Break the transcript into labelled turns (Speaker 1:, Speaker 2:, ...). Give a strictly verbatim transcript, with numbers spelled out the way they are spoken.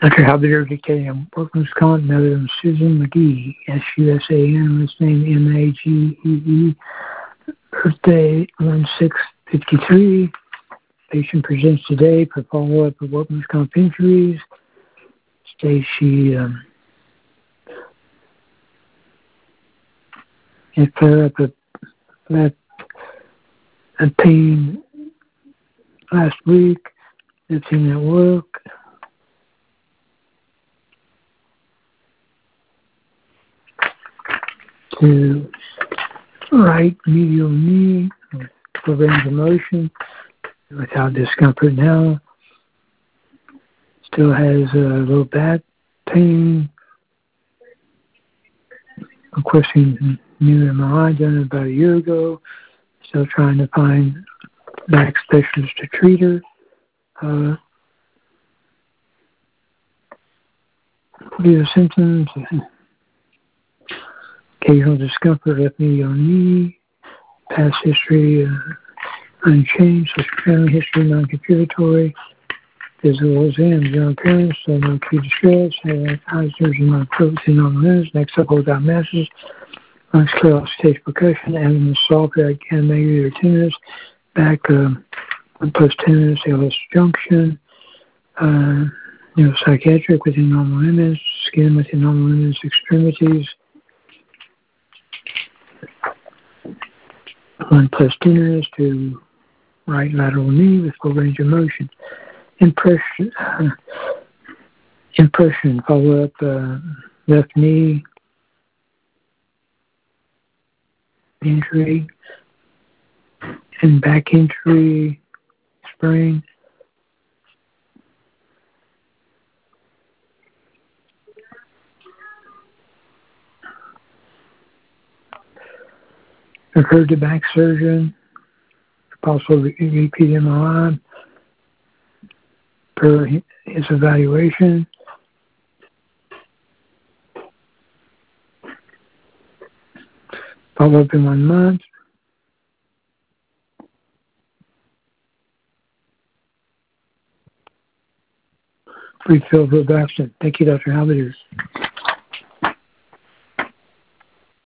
Speaker 1: Doctor Halbiter dictating a workman's comp, another than Susan McGee, S U S A N, last name M A G E E, birthday one six fifty-three. Patient presents today for follow-up of workman's comp injuries. States she um, had flare-up of left a pain last week, lifting at work. To right medial knee with full range of motion without discomfort now. Still has a uh, low back pain. Requesting new M R I done about a year ago. Still trying to find back specialist to treat her. Uh, what are the symptoms? Occasional discomfort, left medial knee. Past history uh, unchanged. Social family history non-contributory. Physical exam, general appearance, so no key distress. Eyes, nerves, and non-protein on the lens. Next up, hold out masses. Lungs clear off stage percussion. Abdomen soft, again, negative or tenderness. Back, um, one plus tenderness, L S junction. Uh, neuropsychiatric within normal limits. Skin within normal limits. Extremities. One plus tenderness to right lateral knee with full range of motion. Impression, uh, impression, follow up uh, left knee injury and back injury, sprain. Referred to back surgeon, possible repeat M R I per his evaluation. Follow up in one month. Refill for Baxter. Thank you, Doctor Halbiter.